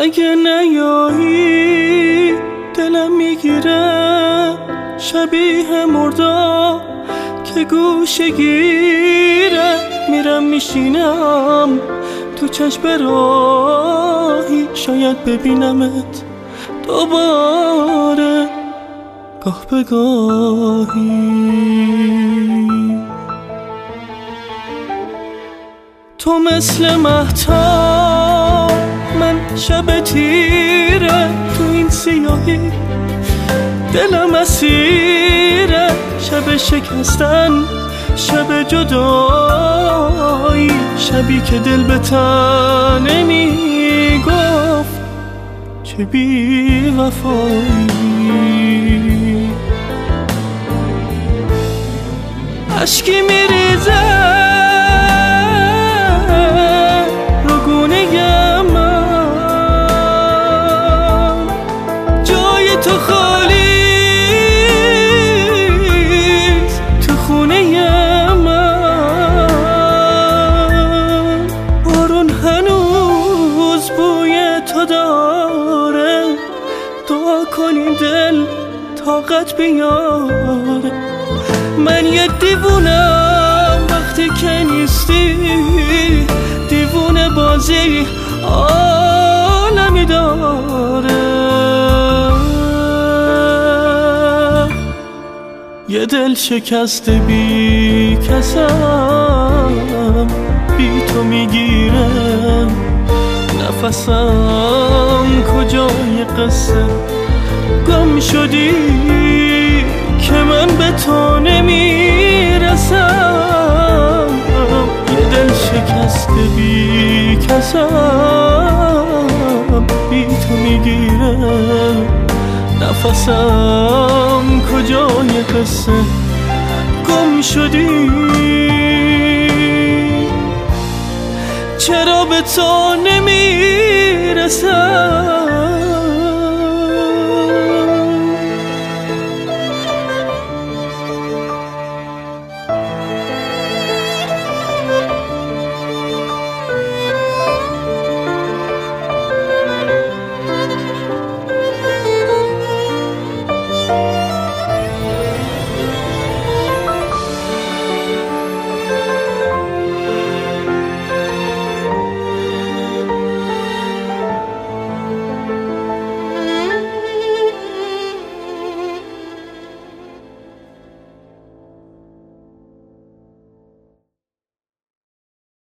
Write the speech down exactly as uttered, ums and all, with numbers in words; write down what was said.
اگه نیایی دلم میگیره شبیه مردا که گوشه گیره. میرم میشینم تو چشم راهی، شاید ببینمت دوباره گاه به گاهی. تو مثل مهتاب، من شب تیره تو این سیاهی. دلم اسیره، شب شکستن، شب جدایی، شبی که دل به تن نمیگفت چه بی وفایی. اشکی میریزه رو گونه من، جای تو خالیست تو خونه من. بارون هنوز بوی تو داره، دعا کنی دل طاقت بیاره. من یه دیوونم وقتی که نیستی، دیوونه بازی عالمی داره. یه دل شکسته بی کسم، بی تو میگیره نفسم. کجای قصه گم شدی که من به تو نمیرسم. یه دل شکسته بی کسم، بی تو میگیره نفسم. کجای قصه گم شدی، چرا به تو نمیرسم.